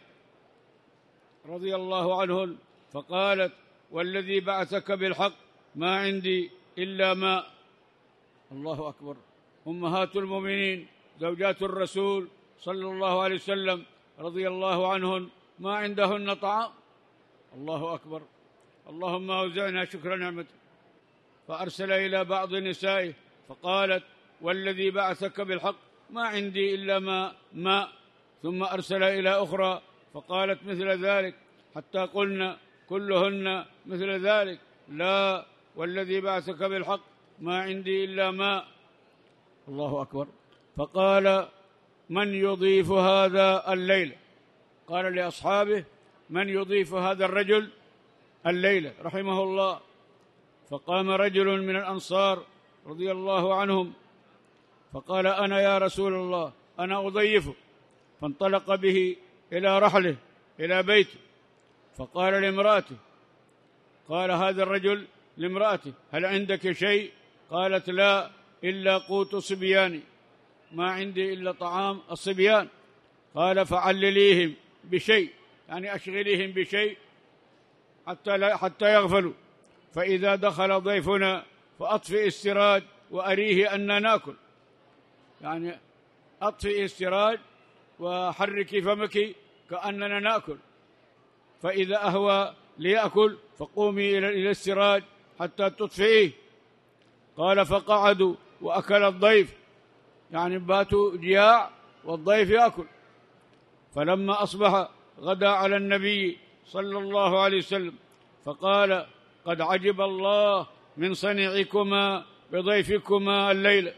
رضي الله عنهن فقالت: والذي بعثك بالحق ما عندي إلا ماء. الله أكبر. أمهات المؤمنين زوجات الرسول صلى الله عليه وسلم رضي الله عنهن ما عندهن طعام. الله أكبر. اللهم أوزعنا شكر نعمتك. فأرسل إلى بعض نسائه فقالت: والذي بعثك بالحق ما عندي إلا ماء ماء. ثم أرسل إلى أخرى فقالت مثل ذلك، حتى قلنا كلهن مثل ذلك: لا، والذي بعثك بالحق ما عندي إلا ماء. الله أكبر. فقال: من يضيف هذا الليلة؟ قال لأصحابه: من يضيف هذا الرجل الليلة رحمه الله؟ فقام رجل من الأنصار رضي الله عنهم فقال: أنا يا رسول الله، أنا أضيفه. فانطلق به إلى رحله إلى بيته، فقال لامرأته، قال هذا الرجل لامرأته: هل عندك شيء؟ قالت: لا، إلا قوت صبياني، ما عندي إلا طعام الصبيان. قال: فعلليهم بشيء، يعني أشغليهم بشيء حتى, لا حتى يغفلوا، فإذا دخل ضيفنا فأطفئ السراج وأريه أن ناكل، يعني أطفئ السراج وحركي فمك كأننا نأكل، فإذا أهوى ليأكل فقومي إلى السراج حتى تطفئيه. قال: فقعدوا وأكل الضيف، يعني باتوا جياع والضيف يأكل. فلما أصبح غدا على النبي صلى الله عليه وسلم فقال: قد عجب الله من صنيعكما بضيفكما الليلة،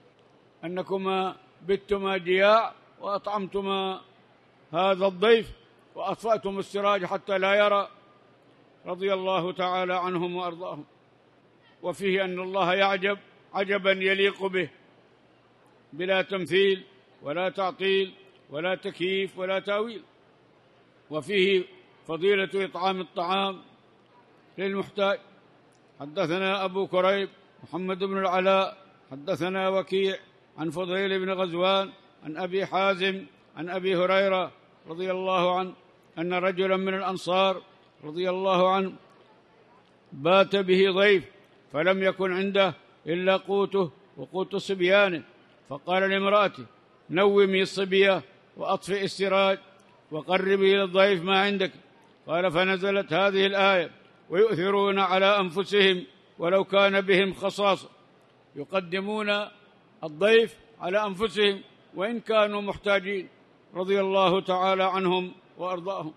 أنكما بتما جياع وأطعمتما هذا الضيف وأطفأتم السراج حتى لا يرى، رضي الله تعالى عنهم وأرضاهم. وفيه أن الله يعجب عجبا يليق به بلا تمثيل ولا تعطيل ولا تكييف ولا تأويل. وفيه فضيلة إطعام الطعام للمحتاج. حدثنا أبو كريب محمد بن العلاء حدثنا وكيع عن فضيل بن غزوان عن أبي حازم عن أبي هريرة رضي الله عنه أن رجلا من الأنصار رضي الله عنه بات به ضيف فلم يكن عنده إلا قوته وقوت صبيانه، فقال لامرأته: نومي الصبية وأطفئ السراج وقربي إلى الضيف ما عندك. قال: فنزلت هذه الآية: ويؤثرون على أنفسهم ولو كان بهم خصاصة، يقدمون الضيف على أنفسهم وإن كانوا محتاجين، رضي الله تعالى عنهم وأرضاهم.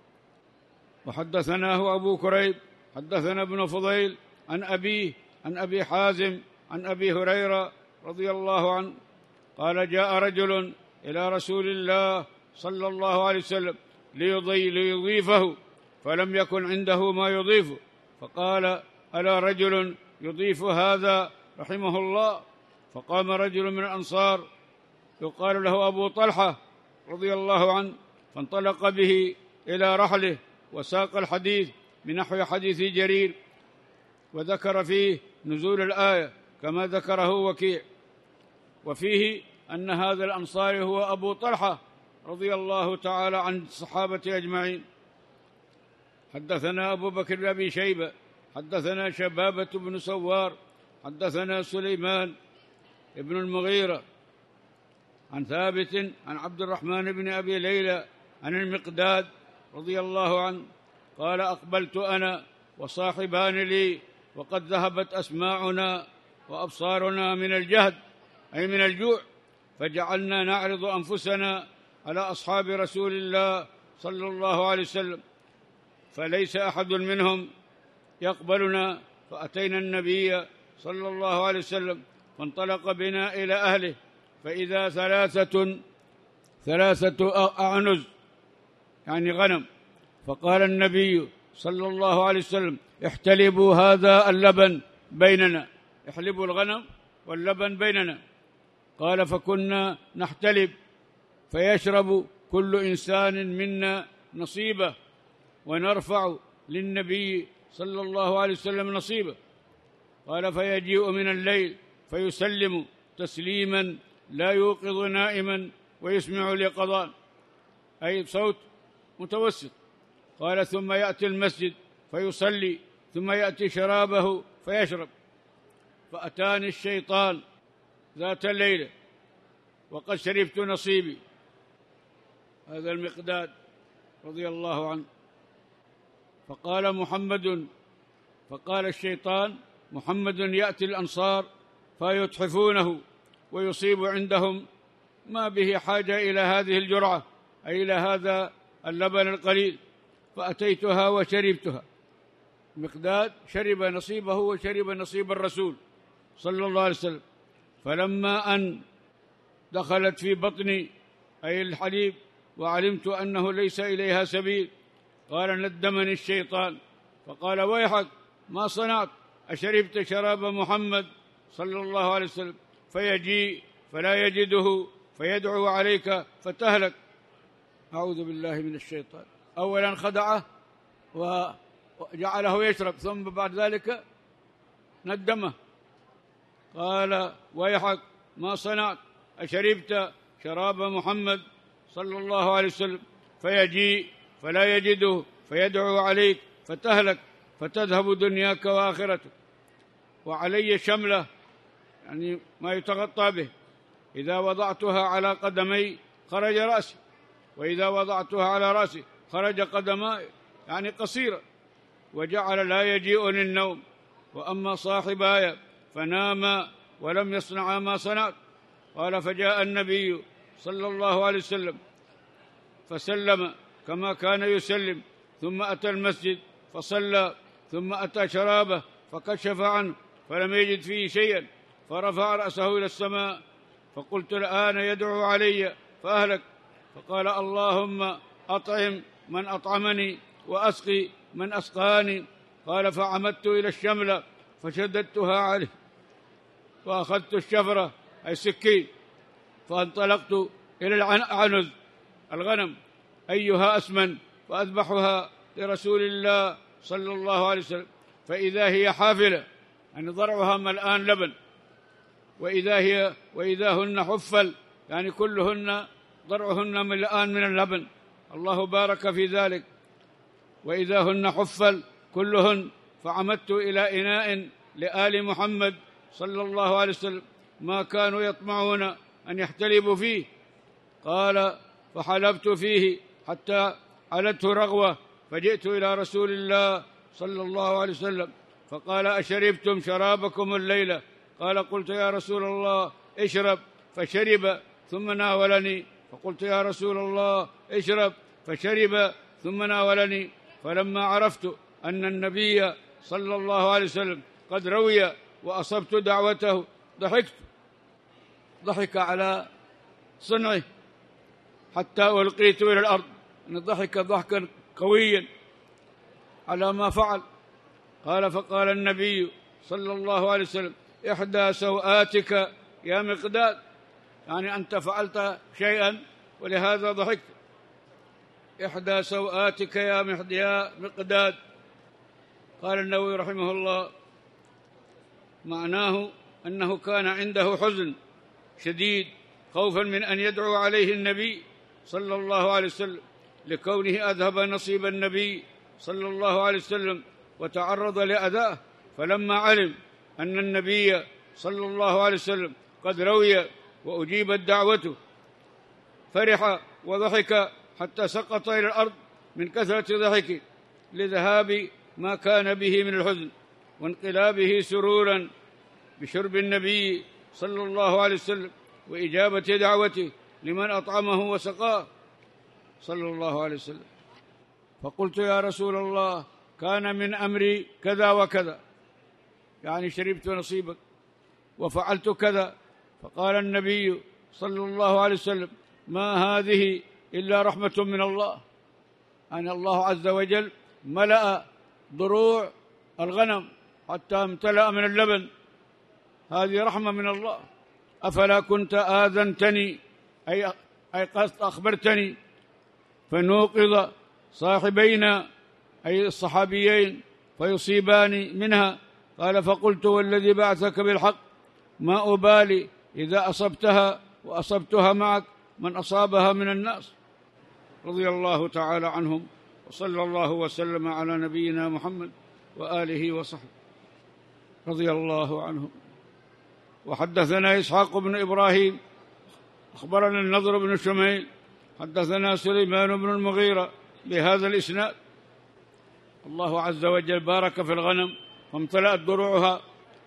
وحدثناه أبو كريب حدثنا ابن فضيل عن أبيه عن أبي حازم عن أبي هريرة رضي الله عنه قال: جاء رجل إلى رسول الله صلى الله عليه وسلم ليضي ليضيفه فلم يكن عنده ما يضيفه، فقال: ألا رجل يضيف هذا رحمه الله؟ فقام رجل من الأنصار يقال له أبو طلحة رضي الله عنه فانطلق به إلى رحله وساق الحديث بنحو حديث جرير، وذكر فيه نزول الآية كما ذكره وكيع، وفيه أن هذا الأنصاري هو أبو طلحة رضي الله تعالى عن الصحابة أجمعين. حدثنا أبو بكر بن أبي شيبة حدثنا شبابة بن سوار حدثنا سليمان ابن المغيرة عن ثابت عن عبد الرحمن بن أبي ليلى عن المقداد رضي الله عنه قال: أقبلت أنا وصاحبان لي وقد ذهبت أسماعنا وأبصارنا من الجهد أي من الجوع، فجعلنا نعرض أنفسنا على أصحاب رسول الله صلى الله عليه وسلم، فليس أحد منهم يقبلنا، فأتينا النبي صلى الله عليه وسلم فانطلق بنا إلى أهله، فإذا ثلاثة ثلاثة أعنز يعني غنم، فقال النبي صلى الله عليه وسلم: احتلبوا هذا اللبن بيننا، احلبوا الغنم واللبن بيننا. قال: فكنا نحتلب فيشرب كل إنسان منا نصيبه، ونرفع للنبي صلى الله عليه وسلم نصيبه. قال: فيجيء من الليل فيسلم تسليما لا يوقظ نائما ويسمع اليقظان، أي صوت متوسط. قال: ثم يأتي المسجد فيصلي، ثم يأتي شرابه فيشرب. فأتاني الشيطان ذات الليلة وقد شربت نصيبي. هذا المقداد رضي الله عنه. فقال محمد فقال الشيطان: محمد يأتي الأنصار فيتحفونه ويصيب عندهم ما به حاجة إلى هذه الجرعة، أي إلى هذا اللبن القليل، فأتيتها وشربتها. مقداد شرب نصيبه وشرب نصيب الرسول صلى الله عليه وسلم. فلما أن دخلت في بطني أي الحليب وعلمت أنه ليس إليها سبيل، قال: ندمني الشيطان فقال: ويحك ما صنعت؟ أشربت شراب محمد صلى الله عليه وسلم؟ فيجيء فلا يجده فيدعو عليك فتهلك. أعوذ بالله من الشيطان. أولا خدعه وجعله يشرب، ثم بعد ذلك ندمه، قال: ويحك ما صنعت؟ أشربت شراب محمد صلى الله عليه وسلم؟ فيجيء فلا يجده فيدعو عليك فتهلك فتذهب دنياك وآخرتك. وعلي شملة يعني ما يتغطى به، إذا وضعتها على قدمي خرج رأسي، وإذا وضعتها على رأسي خرج قدماي، يعني قصيرة. وجعل لا يجيئني النوم، وأما صاحباي فناما ولم يصنعا ما صنعت. قال: فجاء النبي صلى الله عليه وسلم فسلم كما كان يسلم، ثم أتى المسجد فصلى، ثم أتى شرابه فكشف عنه فلم يجد فيه شيئا، فرفع رأسه إلى السماء، فقلت: الآن يدعو علي فأهلك. فقال: اللهم أطعم من أطعمني وأسقي من أسقاني. قال: فعمدت إلى الشملة فشددتها عليه، وأخذت الشفرة أي سكين، فانطلقت إلى العنز الغنم أيها أسمن، فأذبحها لرسول الله صلى الله عليه وسلم، فإذا هي حافلة يعني ضرعها ملآن لبن، وإذا هي وإذا هن حفل يعني كلهن ضرعهن ملآن من اللبن، الله بارك في ذلك. وإذا هن حفل كلهن، فعمدت إلى إناء لآل محمد صلى الله عليه وسلم ما كانوا يطمعون أن يحتلبوا فيه. قال: فحلبت فيه حتى علته رغوة، فجئت إلى رسول الله صلى الله عليه وسلم فقال: أشربتم شرابكم الليلة؟ قال: قلت يا رسول الله اشرب، فشرب ثم ناولني، فقلت يا رسول الله اشرب، فشرب ثم ناولني. فلما عرفت أن النبي صلى الله عليه وسلم قد روي وأصبت دعوته ضحكت ضحك على صنعه حتى ألقيت إلى الأرض، أن ضحك ضحكا قويا على ما فعل. قال: فقال النبي صلى الله عليه وسلم: إحدى سوآتك يا مقداد، يعني أنت فعلت شيئا ولهذا ضحكت. إحدى سوآتك يا مقداد. قال النووي رحمه الله: معناه أنه كان عنده حزن شديد خوفا من أن يدعو عليه النبي صلى الله عليه وسلم، لكونه أذهب نصيب النبي صلى الله عليه وسلم وتعرض لأذاه. فلما علم أن النبي صلى الله عليه وسلم قد روي وأجيبت دعوته فرح وضحك حتى سقط إلى الأرض من كثرة ضحكه، لذهاب ما كان به من الحزن وانقلابه سرورا بشرب النبي صلى الله عليه وسلم وإجابة دعوته لمن أطعمه وسقاه صلى الله عليه وسلم. فقلت: يا رسول الله، كان من أمري كذا وكذا، يعني شربت نصيبك وفعلت كذا. فقال النبي صلى الله عليه وسلم: ما هذه إلا رحمة من الله، أن الله عز وجل ملأ ضروع الغنم حتى امتلأ من اللبن، هذه رحمة من الله. أفلا كنت آذنتني، أي أي قد أخبرتني، فنوقظ صاحبينا أي الصحابيين فيصيبان منها. قال: فقلت: والذي بعثك بالحق ما أبالي إذا أصبتها وأصبتها معك من أصابها من الناس. رضي الله تعالى عنهم، وصلى الله وسلم على نبينا محمد وآله وصحبه رضي الله عنهم. وحدثنا إسحاق بن إبراهيم أخبرنا النضر بن شميل حدثنا سليمان بن المغيرة بهذا الإسناد. الله عز وجل بارك في الغنم فامتلأت ضروعها.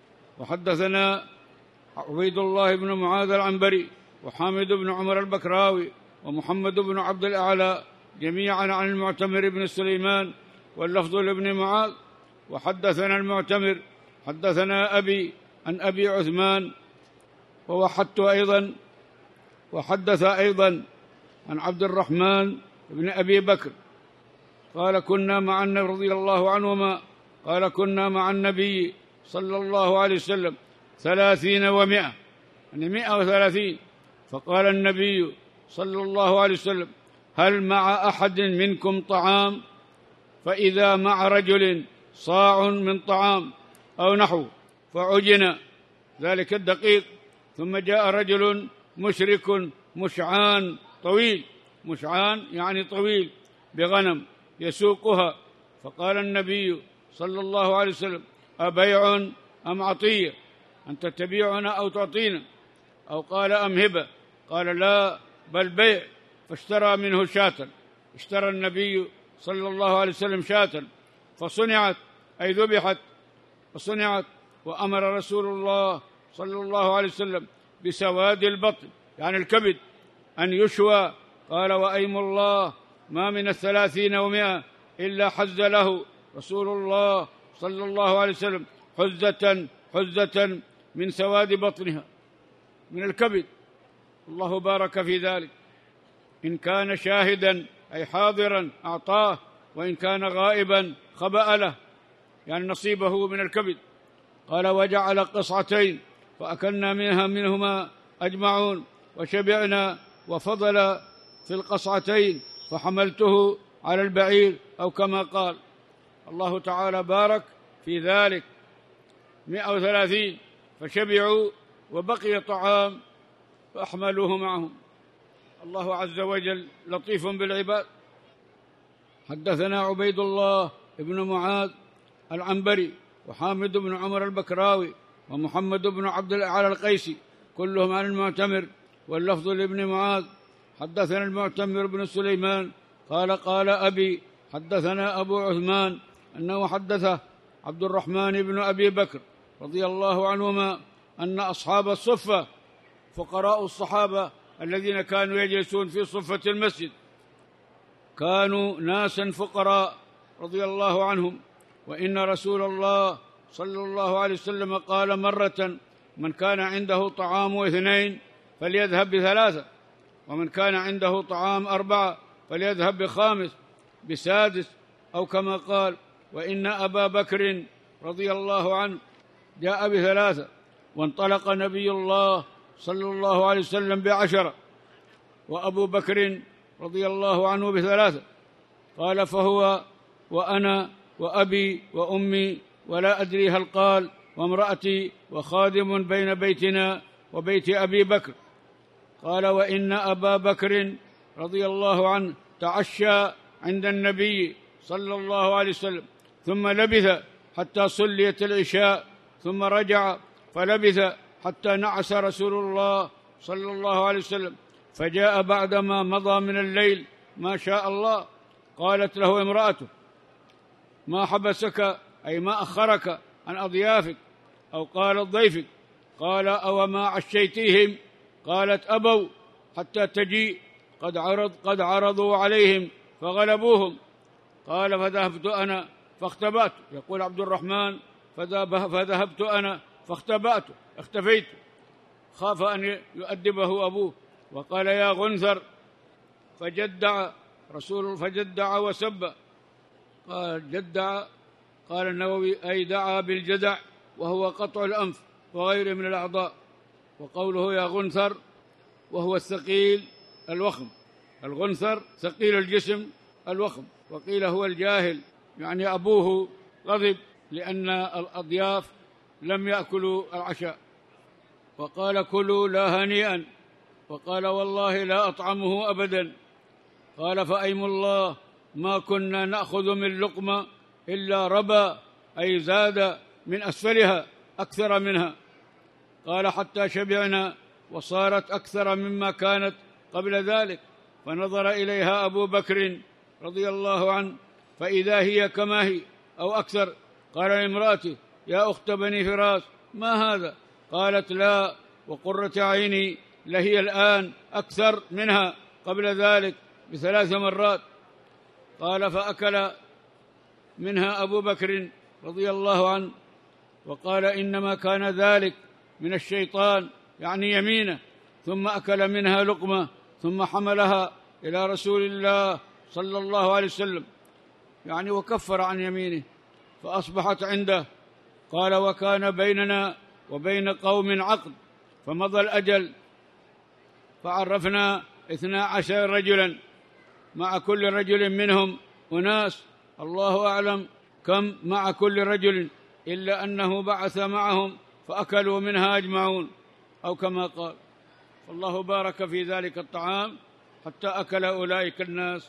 وحدثنا عبيد الله بن معاذ العنبري وحامد بن عمر البكراوي ومحمد بن عبد الأعلى جميعا عن المعتمر بن سليمان واللفظ لابن معاذ. وحدثنا المعتمر حدثنا أبي عن أبي عثمان ووحدت أيضا وحدث أيضا عن عبد الرحمن بن أبي بكر قال: كنا مع النبي رضي الله عنهما قال: كنا مع النبي صلى الله عليه وسلم ثلاثين ومائة، يعني مائة وثلاثين. فقال النبي صلى الله عليه وسلم: هل مع أحد منكم طعام؟ فإذا مع رجل صاع من طعام أو نحو فعجن ذلك الدقيق، ثم جاء رجل مشرك مشعان طويل، مشعان يعني طويل، بغنم يسوقها، فقال النبي صلى الله عليه وسلم: أبيع أم عطية؟ أنت تبيعنا أو تعطينا؟ أو قال: أم هبة؟ قال: لا، بل بيع. فاشترى منه شاة، اشترى النبي صلى الله عليه وسلم شاة فصنعت أي ذبحت فصنعت. وأمر رسول الله صلى الله عليه وسلم بسواد البطن يعني الكبد أن يشوى. قال: وأيم الله ما من الثلاثين ومائة إلا حز له رسول الله صلى الله عليه وسلم حزة حزة من سواد بطنها من الكبد. الله بارك في ذلك. إن كان شاهدا أي حاضرا أعطاه، وإن كان غائبا خبأ له، يعني نصيبه من الكبد. قال: وجعل قصعتين فأكلنا منها منهما أجمعون وشبعنا، وفضل في القصعتين فحملته على البعير أو كما قال. الله تعالى بارك في ذلك، مائة وثلاثين فشبعوا وبقي طعام فأحملوه معهم. الله عز وجل لطيف بالعباد. حدثنا عبيد الله بن معاذ العنبري وحامد بن عمر البكراوي ومحمد بن عبد الأعلى القيسي كلهم عن المعتمر، واللفظ لابن معاذ. حدثنا المعتمر بن سليمان قال قال أبي حدثنا أبو عثمان أنه حدثه عبد الرحمن بن أبي بكر رضي الله عنهما أن أصحاب الصفة فقراء الصحابة الذين كانوا يجلسون في صفة المسجد كانوا ناسا فقراء رضي الله عنهم، وإن رسول الله صلى الله عليه وسلم قال مرة: من كان عنده طعام اثنين فليذهب بثلاثة، ومن كان عنده طعام أربعة فليذهب بخامس بسادس، أو كما قال: وإن أبا بكر رضي الله عنه جاء بثلاثة، وانطلق نبي الله صلى الله عليه وسلم بعشرة، وأبو بكر رضي الله عنه بثلاثة. قال: فهو وأنا وأبي وأمي، ولا أدري هل قال وامرأتي وخادم بين بيتنا وبيت أبي بكر. قال: وإن أبا بكر رضي الله عنه تعشى عند النبي صلى الله عليه وسلم، ثم لبث حتى صليت العشاء، ثم رجع فلبث حتى نعس رسول الله صلى الله عليه وسلم، فجاء بعدما مضى من الليل ما شاء الله. قالت له امرأته: ما حبسك، أي ما أخرك عن أضيافك، أو قالت ضيفك. قال: أو ما عشيتيهم؟ قالت: أبوا حتى تجيء، قد عرض قد عرضوا عليهم فغلبوهم. قال: فذهبت أنا فاختبأت. يقول عبد الرحمن: فذهبت أنا فاختبأت، اختفيت، خاف أن يؤدبه أبوه. وقال: يا غنثر، فجدع رسول فجدع وسب. قال: جدع، قال النووي: أي دعا بالجدع، وهو قطع الأنف وغيره من الأعضاء. وقوله يا غنثر وهو الثقيل الوخم، الغنثر ثقيل الجسم الوخم. وقيل هو الجاهل، يعني أبوه غضب لأن الأضياف لم يأكلوا العشاء. وقال: كلوا لا هنيئا. وقال: والله لا أطعمه أبدا. قال: فأيم الله ما كنا نأخذ من لقمة إلا ربا، أي زاد من أسفلها أكثر منها. قال: حتى شبعنا وصارت أكثر مما كانت قبل ذلك. فنظر إليها أبو بكر رضي الله عنه فإذا هي كما هي أو أكثر. قال لامرأته: يا أخت بني فراس، ما هذا؟ قالت: لا، وقرة عيني لهي الآن أكثر منها قبل ذلك بثلاث مرات. قال: فأكل منها أبو بكر رضي الله عنه، وقال: إنما كان ذلك من الشيطان، يعني يمينه. ثم أكل منها لقمة، ثم حملها إلى رسول الله صلى الله عليه وسلم، يعني وكفر عن يمينه، فأصبحت عنده. قال: وكان بيننا وبين قوم عقد، فمضى الأجل، فعرفنا اثنا عشر رجلا، مع كل رجل منهم أناس، الله أعلم كم مع كل رجل، إلا أنه بعث معهم فأكلوا منها أجمعون، أو كما قال. الله بارك في ذلك الطعام حتى أكل أولئك الناس.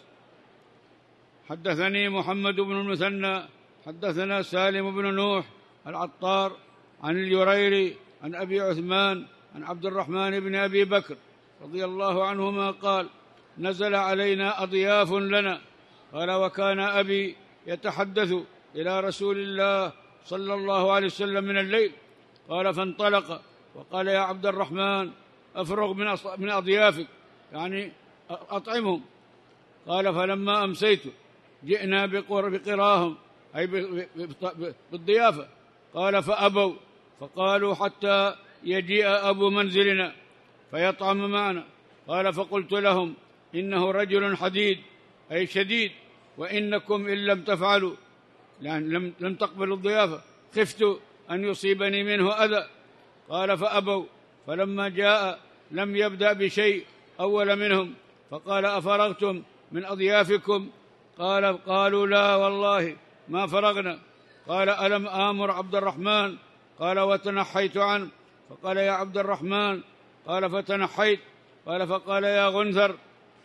حدثني محمد بن المثنى حدثنا سالم بن نوح العطار عن اليريري عن أبي عثمان عن عبد الرحمن بن أبي بكر رضي الله عنهما قال: نزل علينا أضياف لنا. قال: وكان أبي يتحدث إلى رسول الله صلى الله عليه وسلم من الليل. قال: فانطلق وقال: يا عبد الرحمن، أفرغ من أضيافك، يعني أطعمهم. قال: فلما أمسيت جئنا بقراهم، أي بالضيافة. قال: فأبوا، فقالوا: حتى يجيء أبو منزلنا فيطعم معنا. قال: فقلت لهم: إنه رجل حديد، أي شديد، وإنكم إن لم تفعلوا، يعني لم, لم تقبلوا الضيافة، خفت أن يصيبني منه أذى. قال: فأبوا. فلما جاء لم يبدأ بشيء أول منهم، فقال: أفرغتم من أضيافكم؟ قال قالوا: لا والله ما فرغنا. قال: ألم آمر عبد الرحمن؟ قال: وتنحيت عنه. فقال: يا عبد الرحمن، قال فتنحيت. قال فقال يا غنثر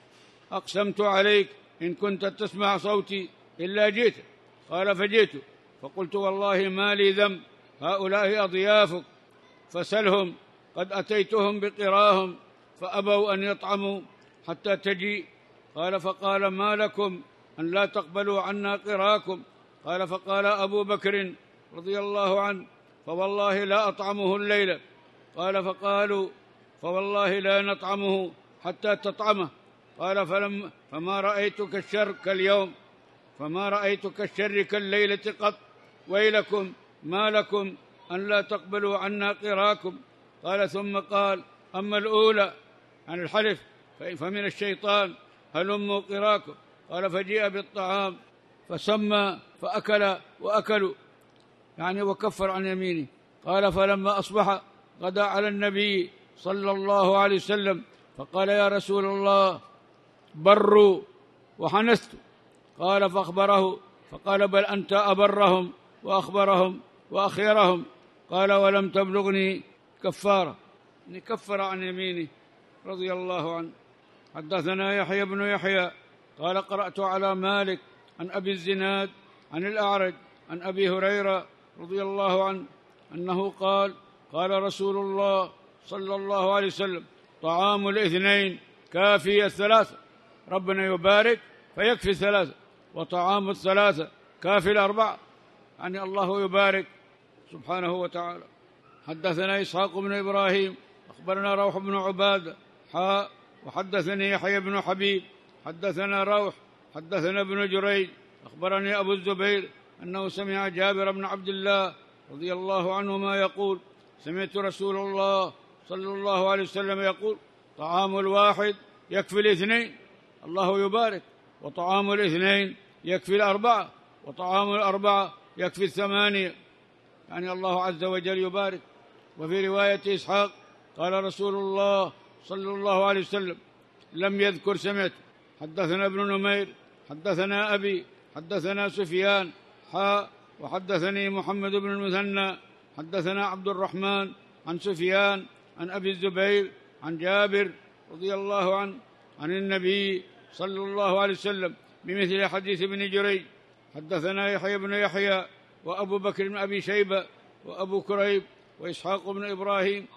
أقسمت عليك إن كنت تسمع صوتي إلا جئت. قال فجئت فقلت والله ما لي ذنب، هؤلاء أضيافك فسلهم، قد أتيتهم بقراهم فأبوا أن يطعموا حتى تجي. قال فقال ما لكم أن لا تقبلوا عنا قراكم؟ قال فقال أبو بكر رضي الله عنه فوالله لا أطعمه الليلة. قال فقالوا فوالله لا نطعمه حتى تطعمه. قال فلم فما رأيتك الشر كاليوم، فما رأيت كالشر كالليلة قط، ويلكم ما لكم أن لا تقبلوا عنا قراكم؟ قال ثم قال أما الأولى عن الحلف فمن الشيطان، هلموا قراكم. قال فجيء بالطعام فسمى فأكل وأكلوا، يعني وكفر عن يمينه. قال فلما أصبح غدا على النبي صلى الله عليه وسلم فقال يا رسول الله بروا وحنست. قال فأخبره فقال بل أنت أبرهم وأخبرهم وأخيرهم. قال ولم تبلغني كفارة، يعني كفر عن يمينه رضي الله عنه. حدثنا يحيى بن يحيى قال قرأت على مالك عن أبي الزناد عن الأعرج عن أبي هريرة رضي الله عنه أنه قال قال رسول الله صلى الله عليه وسلم طعام الاثنين كافي الثلاثة، ربنا يبارك فيكفي الثلاثة، وطعام الثلاثة كافي الأربعة، يعني الله يبارك سبحانه وتعالى. حدثنا إسحاق بن إبراهيم أخبرنا روح بن عبادة حاء وحدثني يحيى بن حبيب حدثنا روح حدثنا ابن جريج أخبرني أبو الزبير أنه سمع جابر بن عبد الله رضي الله عنهما يقول سمعت رسول الله صلى الله عليه وسلم يقول طعام الواحد يكفي الاثنين، الله يبارك، وطعام الاثنين يكفي الأربعة، وطعام الأربعة يكفي الثمانية، يعني الله عز وجل يبارك. وفي رواية إسحاق قال رسول الله صلى الله عليه وسلم لم يذكر سمعت. حدثنا ابن نمير حدثنا أبي حدثنا سفيان حاء وحدثني محمد بن المثنى حدثنا عبد الرحمن عن سفيان عن أبي الزبير عن جابر رضي الله عنه عن النبي صلى الله عليه وسلم بمثل حديث ابن جريج. حدثنا يحيى بن يحيى وأبو بكر بن أبي شيبة وأبو كريب وإسحاق بن إبراهيم